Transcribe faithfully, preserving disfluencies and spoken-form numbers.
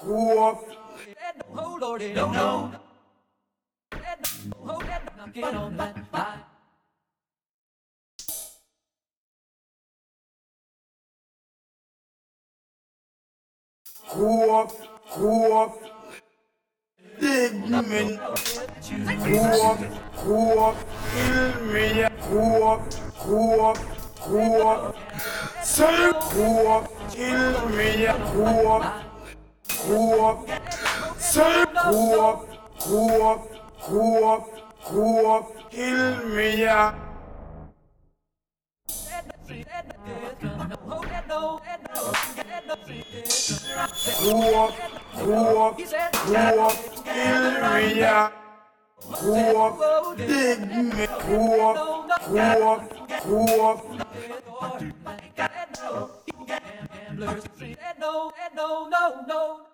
Cool. Oh Lordy, don't know. Get on that fire. Cool. Cool. Igmin. Cool. Cool. Ilmiya. Cool. Cool. Cool. Say cool. Ilmiya. Cool. Cool. Say cool. Cool. Cool. Cool. Ilmiya. Cool. Cool. Cool. Ilmiya. Cool. Igmin. Cool. Cool. Cool. Gamblers, no, no, no, no.